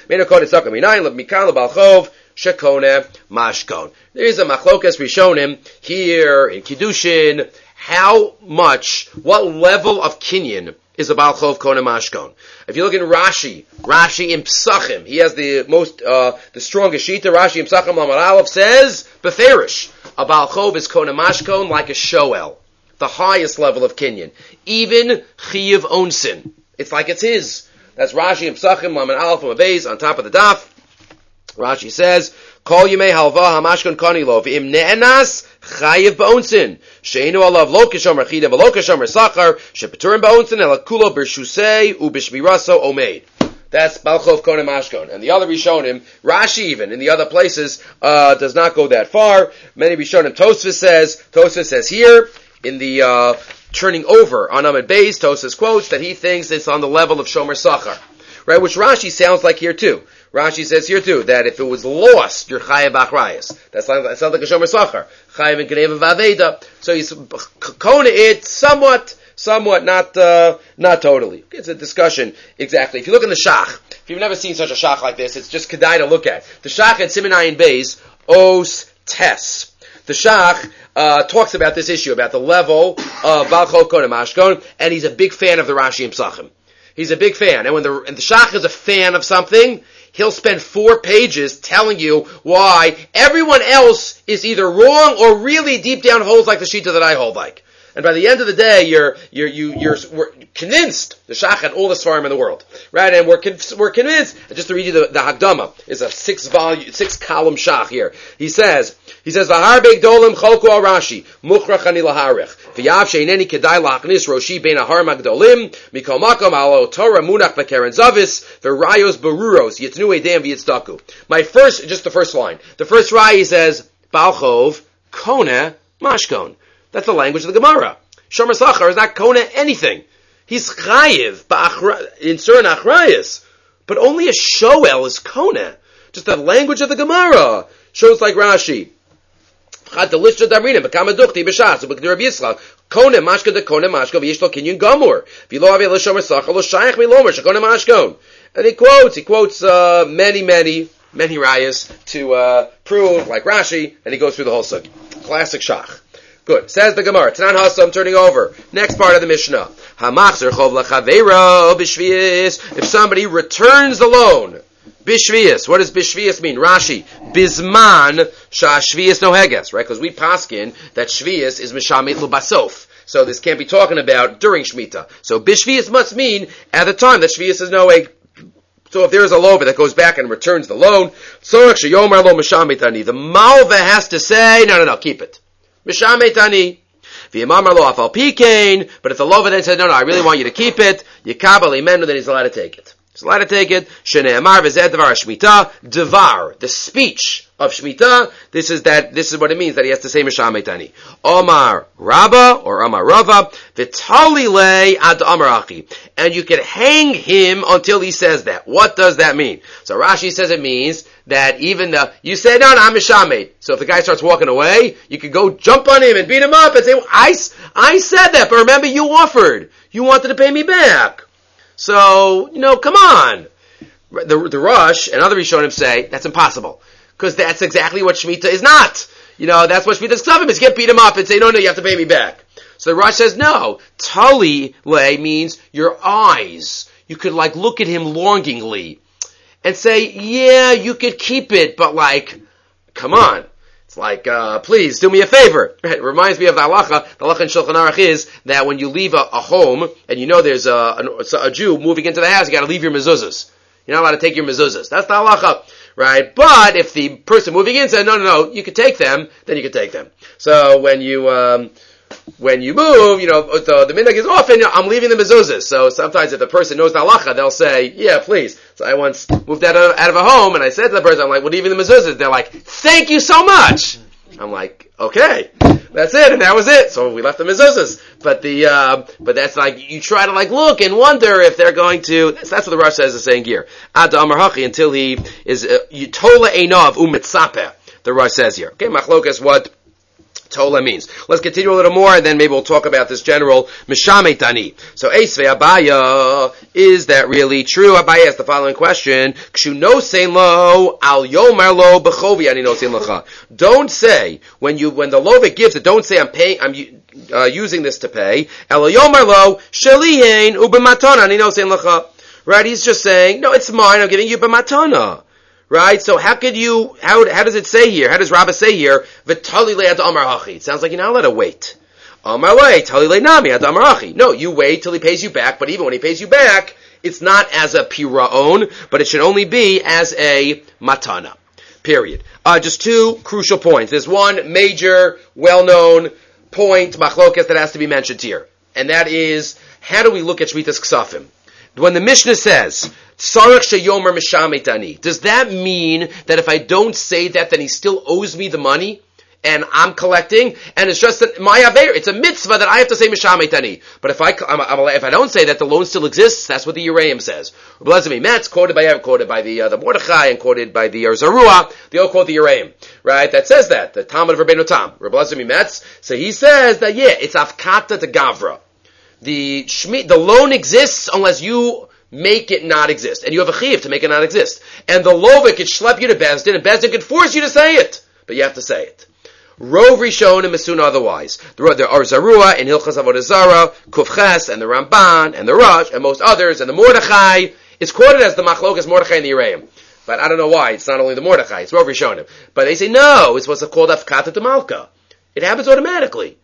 Speaker 1: There is a machlokas rishonim here in Kiddushin. What level of kinyan is a Baal Chov Kona Mashkon? If you look in Rashi in Psachim, he has the strongest shita. Rashi in Psachim Lamar Aleph says, Beferish, a Baal Chov is Kona Mashkon like a shoel. The highest level of kinyan. Even Chiyav Onsin. It's like it's his. That's Rashi and Psachim, Laman Aleph, and Beis, on top of the daf. Rashi says, Kol Yimei Halva HaMashkon Konilov, Im Ne'enas Chayiv B'Onsin, She'enu Alav Lo Kishomer Chidav Lo Kishomer Sachar, She'peturim B'Onsin, Ela Kulo B'Shusei, U'B'Shmiraso Omeid. That's Balchov Kona Mashkon. And the other Rishonim, Rashi even, in the other places, does not go that far. Many Rishonim, Tosfos says here, in the turning over on Amud Beis, Tosfos quotes that he thinks it's on the level of Shomer Sachar, right? Which Rashi sounds like here too. Rashi says here too that if it was lost, you're chayav b'achrayas. That sounds like a Shomer Sachar, chayav and Gneva v'Aveda. So he's kona it somewhat, not totally. It's a discussion exactly. If you look in the Shach, if you've never seen such a Shach like this, it's just kedai to look at. The Shach at Siman Ayin Beis Os Tes. The Shach talks about this issue, about the level of Baal Chov Kona Mashkon, and he's a big fan of the Rashi and Psachim. He's a big fan. And when the Shach is a fan of something, he'll spend 4 pages telling you why everyone else is either wrong or really deep down holds like the Shita that I hold like. And by the end of the day, we're convinced the Shach had all the Svarim in the world, right? And we're convinced. Just to read you the Hagdama is a 6-column Shach here. He says, "V'har be'gdolim cholku al Rashi muchrach ani laharich v'yav she'ineni kedai lachnis roshi bein ahar magdolim mikol makom alo Torah munach v'keren zavis v'rayos beruros yitnu edem v'yitzdaku." The first line. The first Rai, he says, Balchov kone mashkon. That's the language of the Gemara. Shomer Sachar is not kona anything. He's chayiv in certain achrayas, but only a shoel is kona. Just the language of the Gemara shows like Rashi. Kone mashka de kone mashka v'yishlo kinyan gamur v'lo avei l'shomer sachar lo shayach milomer shekone mashkon. And he quotes many rayas to prove like Rashi, and he goes through the whole sugi. Classic Shach. Good. Says the Gemara. Tanan Hasa, I'm turning over. Next part of the Mishnah. Hamachzer chov l'chaveiro b'shvius. If somebody returns the loan, b'shvius. What does b'shvius mean? Rashi. Bizman sha'shvius noheges. Right? Because we paskin that shvius is mishamit l'basof. So this can't be talking about during Shemitah. So b'shvius must mean at the time that shvius is noeg. So if there is a lover that goes back and returns the loan, the malva has to say, no, keep it. Mishametani. V'yamamar lo afal pikein. But if the lover then said, no, I really want you to keep it, yikabel imenu, then he's allowed to take it. He's allowed to take it. Shene'amar v'zeh devar shmita. Devar, the speech of Shemitah. This is what it means that he has to say Mishametani. Omar Rabba or Omar Rava. V'tali le ad Omar Achi. And you can hang him until he says that. What does that mean? So Rashi says it means that even you say, no, I'm Mishamet. So if the guy starts walking away, you could go jump on him and beat him up and say, well, I said that, but remember you offered. You wanted to pay me back. So, come on. The Rosh and other Rishonim say, that's impossible. Because that's exactly what Shemitah is not. That's what Shemitah is ksavim, is get beat him up and say, no, you have to pay me back. So the Rosh says, no. Tali le means your eyes. You could look at him longingly and say, yeah, you could keep it, but come on. It's please do me a favor. It reminds me of the halacha. The halacha in Shulchan Aruch is that when you leave a home and there's a Jew moving into the house, you got to leave your mezuzahs. You're not allowed to take your mezuzahs. That's the halacha, right? But if the person moving in said, no, you could take them, then you could take them. So when you move, the minhag is often, I'm leaving the mezuzahs. So sometimes if the person knows the halacha, they'll say, yeah, please. So I once moved out of a home, and I said to the person, we're leaving the mezuzahs. They're like, thank you so much. I'm like, okay, that's it, and that was it. So we left the mezuzahs. But that's you try to look and wonder if they're going to, that's what the Rosh says is saying here. Ad Amar Hachi, until he is, Tola Einav Umitzapeh, the Rosh says here. Okay, Machlokas, what Tola means. Let's continue a little more, and then maybe we'll talk about this general Mishametani. So, Eisvei Abaya, is that really true? Abaya asked the following question: Kshu no sein lo al yomar lo b'chovi ani no sein lecha. Don't say when the lovet gives it. Don't say I'm using this to pay. El yomar lo shelihein u'b'matana ani no sein lecha. Right? He's just saying, no, it's mine. I'm giving you b'matana. Right? So how does it say here? How does Rabbah say here? V'tali le'ad amar hachi. It sounds like you're not allowed to wait. Amar le, tali le'nami ad amar hachi. No, you wait till he pays you back, but even when he pays you back, it's not as a pira'on, but it should only be as a matana. Period. Just 2 crucial points. There's one major, well-known point, machlokas, that has to be mentioned here. And that is, how do we look at Shmitas Ksafim? When the Mishnah says, Sarach sheyomer mishametani, does that mean that if I don't say that, then he still owes me the money, and I'm collecting, and it's just my aver, it's a mitzvah that I have to say mishametani. But if I don't say that, the loan still exists. That's what the Yereim says. Blessed Metz, quoted by the Mordechai, and quoted by the Zarua, they all quote the Yereim, right? That says that, the Talmud of Rabbeinu Tam, Blessed Metz. So he says that, it's afkata to gavra. The loan exists unless you make it not exist. And you have a chiyuv to make it not exist. And the lovet could schlep you to Bezdin, and Bezdin could force you to say it. But you have to say it. Rov Rishonim assume otherwise. There are Zarua and Hilchas Avodah Zarah, Kuf Ches, and the Ramban, and the Rosh, and most others, and the Mordechai. It's quoted as the Machlokas Mordechai and the Yereim. But I don't know why. It's not only the Mordechai, it's Rov Rishonim. But they say, no, it's what's called Afkata to Malka. It happens automatically.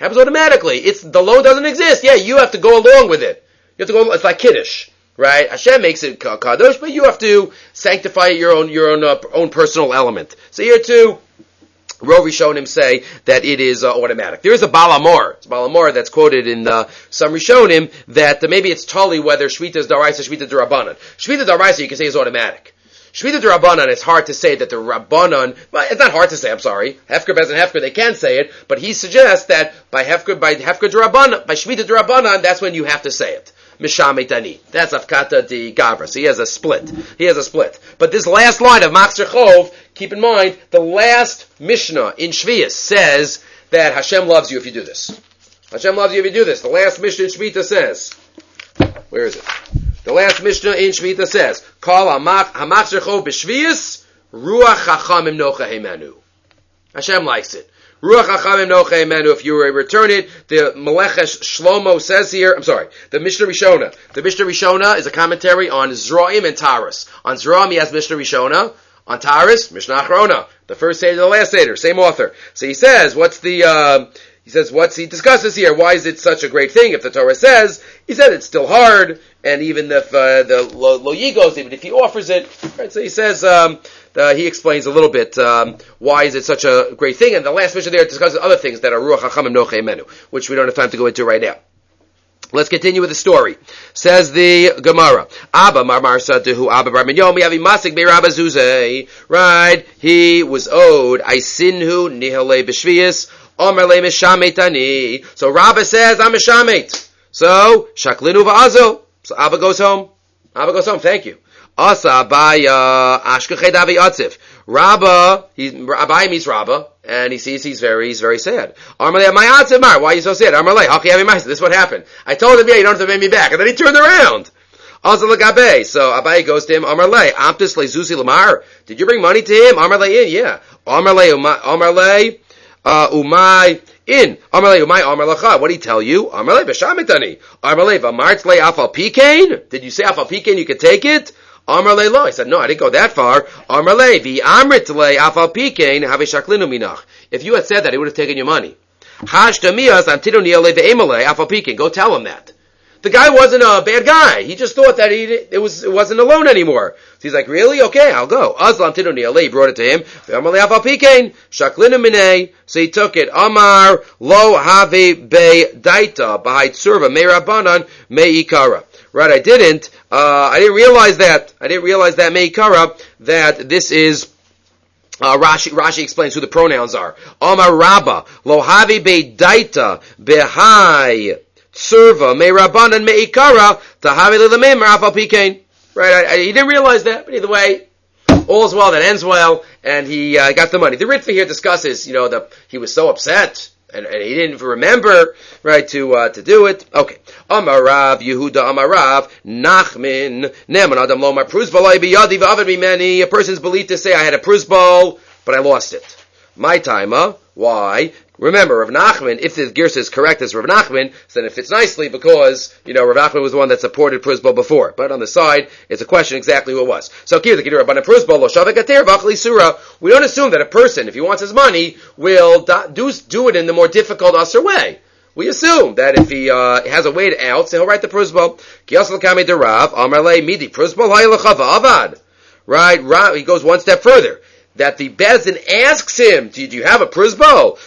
Speaker 1: The law doesn't exist. Yeah, you have to go along with it. You have to go, it's like Kiddush. Right? Hashem makes it kadosh, but you have to sanctify your own personal element. So here too, Rov Rishonim say that it is automatic. There is a Baal Amor. It's Baal Amor that's quoted in some Rishonim that maybe it's totally whether Shvita is Daraisa, Shvita D'Rabbanan. Shvita Daraisa you can say is automatic. Shvita D'Rabbanan, it's hard to say that the Rabbanan, well, it's not hard to say, I'm sorry. Hefker, Bez, and Hefker, they can say it, but he suggests that by Hefker D'Rabbanan, by Shvita D'Rabbanan, that's when you have to say it. Mishametani. That's Afkata di Gavra. So he has a split. But this last line of Machzer Chov, keep in mind, the last Mishnah in Shvius says that Hashem loves you if you do this. Hashem loves you if you do this. The last Mishnah in Shvita says, where is it? The last Mishnah in Shvita says, Kol HaMachzer Chov b'Shvius, Ruach Chachamim Nocha Heimenu. Hashem likes it. Ruach Chachamim Nocha Heimenu. If you return it, the Meleches Shlomo says here, the Mishnah Rishona. The Mishnah Rishona is a commentary on Zraim and Taras. On Zraim he has Mishnah Rishona. On Taras, Mishnah Achrona. The first Seder, the last Seder, same author. So he says, he discusses here, why is it such a great thing? If the Torah says, he said it's still hard, and even if the lo yigos, even if he offers it, right? So he says, he explains a little bit why is it such a great thing, and the last Mishnah there discusses other things that are Ruach Chachamim Nocha Heimenu, which we don't have time to go into right now. Let's continue with the story. Says the Gemara, Abba Marmar Sadehu Abba Bar Minyomi Avi Masik Be Rabba Zuzay. Right, he was owed Aisinhu Nihale B'Shvius Omer Le Mishametani. So Rabba says, I'm a shamet. So Shaklinu Va'azo. So Abba goes home. Thank you. Asa Abaya Ashkeched Avi Atzif. Abai meets Rabba, and he sees he's very sad. Amarle, my Atzif Mar, why are you so sad? Amarle, Haki Avi Ma'aseh. This is what happened. I told him, yeah, you don't have to pay me back. And then he turned around. Asa L'Gabei. So Abai goes to him, Amarle, Amtis Lezusi Lamar. Did you bring money to him? Amarle, yeah. Amarle, Umay, in. Amarle, Umay, Amarlecha. What did he tell you? Amarle, Beshamitani. Amarle, Vamartle Afal Pikain. Did you say Afal Pikain you could take it? Amar le lo. I said, no, I didn't go that far. Amar le, vi amrit le afal pikein have shaklinu minach. If you had said that, he would have taken your money. Hashta miyas antinu niale ve'emale afal pikein. Go tell him that. The guy wasn't a bad guy. He just thought that it wasn't a loan anymore. So he's like, really? Okay, I'll go. Azlam tinu niale. He brought it to him. Ve'amar le afal pikein shaklinu minei. So he took it. Amar lo have be daita b'hait surva me'rabanan me'ikara. Right, I didn't realize that me'ikara, that this is, Rashi explains who the pronouns are. Amar Rabba, lo havi be'daita behai tsurva me'rabanan me'ikara, tahavi l'lamim rafal pikein. Right, he didn't realize that, but either way, all's well that ends well, and he got the money. The Ritva here discusses, he was so upset, and he didn't remember, right, to do it. Okay. Amarav Yehuda Amarav Nachmin Neman Adam Lomar Pruzbal Biyadi V'Avad Mimeni. A person's believed to say, I had a pruzbal, but I lost it. My timer. Why? Remember, Rav Nachman, if the Girsa is correct as Rav Nachman, then it fits nicely because, Rav Nachman was the one that supported pruzbal before. But on the side, it's a question exactly who it was. So here, the Kedira Rabbanan pruzbal, Lo Shavek Ater V'Achli Surah. We don't assume that a person, if he wants his money, will do it in the more difficult, usher way. We assume that if he has a way out, so he'll write the pruzbal. Kiyasal Kami Derav, Amarle Midi Pruzbal Hayalachava Avad. Right, he goes one step further. That the Bezdin asks him, do you have a pruzbal?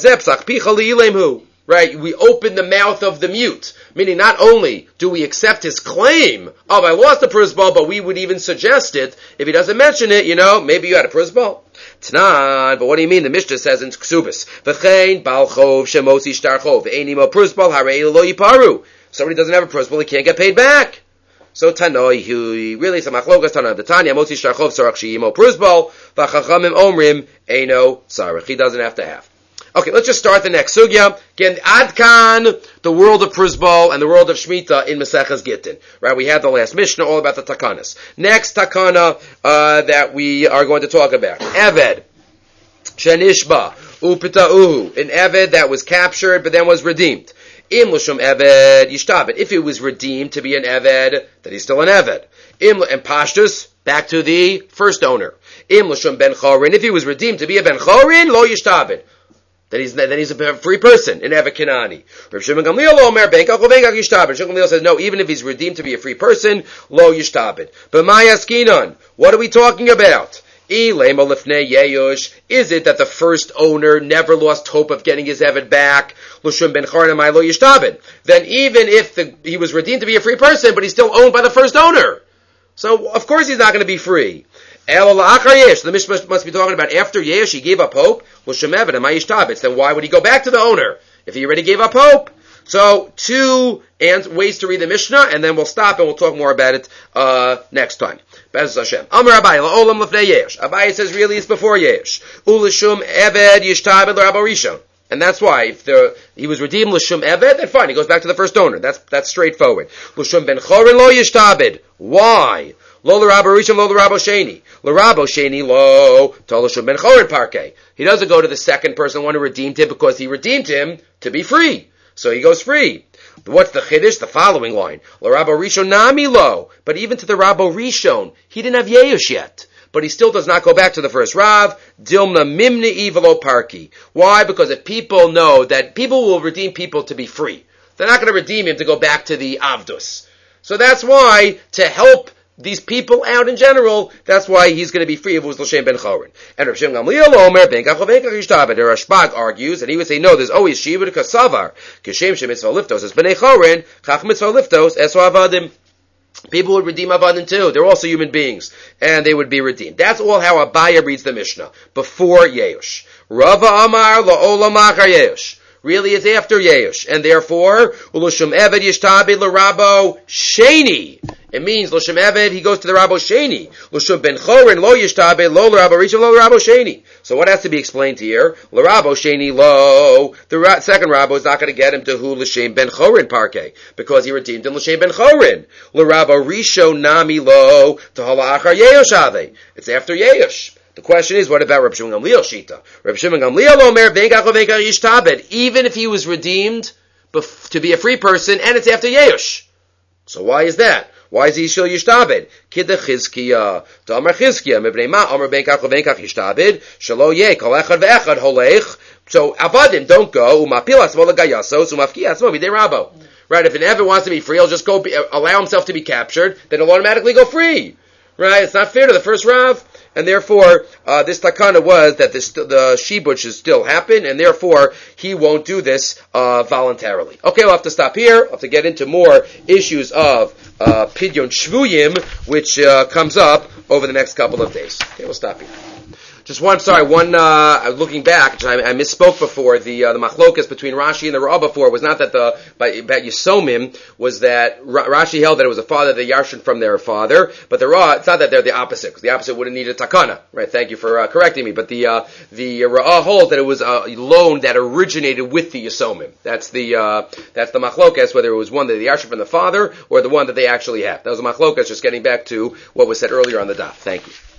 Speaker 1: Right, we open the mouth of the mute. Meaning not only do we accept his claim of I lost the pruzbal, but we would even suggest it. If he doesn't mention it, maybe you had a pruzbal. Tanan, but what do you mean? The Mishnah says in Ksubis, V'chein bal chov shemosi shtar chov, V'eini mo pruzbal harei lo yiparu. Somebody doesn't have a pruzbal, he can't get paid back. So Tanoi, he really is a machlokas Tanoi. The Tanya, Motzi Shtarchov Sarach Shiyimo Pruzbal, V'chachamim Omrim, Eino Sarach. He doesn't have to have. Okay, let's just start the next sugya. Again, Adkan, the world of Pruzbal and the world of Shemitah in Maseches Gittin. Right, we had the last Mishnah all about the Takanas. Next Takana that we are going to talk about. Eved, Shenishba, Upita'uhu, an Eved that was captured but then was redeemed. Im l'shum Eved yishtabed. If it was redeemed to be an Eved, then he's still an Eved. And Pashtus, back to the first owner. Im l'shum ben chorin. If he was redeemed to be a ben chorin, lo yishtabed. Then he's a free person, an Eved Kenani. Rav Shimon Gamliel omer benkach yishtabed. Shimon Gamliel says no, even if he's redeemed to be a free person, lo yishtabed. But Mayaskinon, what are we talking about? Is it that the first owner never lost hope of getting his Eved back? Then even if he was redeemed to be a free person, but he's still owned by the first owner. So, of course he's not going to be free. The Mishnah must be talking about after Yesh, he gave up hope. Then why would he go back to the owner if he already gave up hope? So, two ways to read the Mishnah, and then we'll stop and we'll talk more about it next time. Bez Hashem. Amar Abaye, la'olam lefnei Yesh. Abaye says really it's before Yesh. Ulishum Eved yishtabed l'Rabbo Rishon. And that's why, if he was redeemed l'shum Eved, then fine, he goes back to the first owner. That's straightforward. L'shum ben chorin lo yishtabed. Why? Lo l'Rabbo Rishon, lo l'Rabbo Sheni. L'Rabbo Sheni lo to l'shum ben chorin parkei. He doesn't go to the second person, the one who redeemed him, because he redeemed him to be free. So he goes free. What's the chiddush? The following line. L'Rabbo Rishon nami lo. But even to the Rabbo Rishon, he didn't have Yeush yet. But he still does not go back to the first Rav. Dilmna mimni ivelo parki. Why? Because if people know that people will redeem people to be free, they're not going to redeem him to go back to the Avdus. So that's why, to help these people out in general, that's why he's going to be free if it was L'Shem ben Chorin. And Rav Shimon Gamliel omer benkach uvenkach yishtabed. The Rashbag argues, and he would say, no, there's always shibud kasavar. Kishem shemitzvah liftos es b'nei Chorin, chach mitzvah liftos es avadim. People would redeem avadim too. They're also human beings, and they would be redeemed. That's all how Abaye reads the Mishnah before Yeush. Rava Amar la'olam achar Yeush. Really, it's after Yeush, and therefore Ulishum Eved yishtabed l'Rabbo Sheni. It means L'Shem Eved, he goes to the Rabbo Sheni. L'Shem ben Chorin lo yishtabed lo l'Rabbo Rishon lo l'Rabbo Sheni. So what has to be explained here? L'Rabbo Sheni lo. The second Rabbo is not going to get him to who L'Shem ben Chorin parkei, because he redeemed him L'Shem ben Chorin. L'Rabbo Rishon nami lo to hala achar Yeush ave. It's after Yeush. The question is, what about Reb Shimon Gamliel Shita? Reb Shimon Gamliel omer venkach uvenkach yishtabed. Even if he was redeemed to be a free person, and it's after Yeush. So why is that? Why is he shel yishtabed? Kidde Chizkiya. To Amar Chizkiya, mebnei ma, Amar benkach uvenkach yishtabed, shelo yeh, kol echad ve'echad holech. So, avadim don't go, umapil asmo l'gayasos, umafki asmo b'dei Rabbo. Right, if an Eved wants to be free, he'll just go allow himself to be captured, then he'll automatically go free. Right, it's not fair to the first Rav. And therefore, this takana was that the shibud should still happen, and therefore, he won't do this voluntarily. Okay, we'll have to stop here. We'll have to get into more issues of Pidyon Shvuyim, which comes up over the next couple of days. Okay, we'll stop here. Just looking back, I misspoke before, the machlokas between Rashi and the Ra'ah before was not that about Yisomim, was that Rashi held that it was a father that Yarshin from their father, but the Ra'ah, it's not that they're the opposite, because the opposite wouldn't need a takana, right? Thank you for correcting me, but the Ra'ah holds that it was a loan that originated with the Yisomim. That's the machlokas, whether it was one that the Yarshin from the father, or the one that they actually have. That was a machlokas, just getting back to what was said earlier on the daf. Thank you.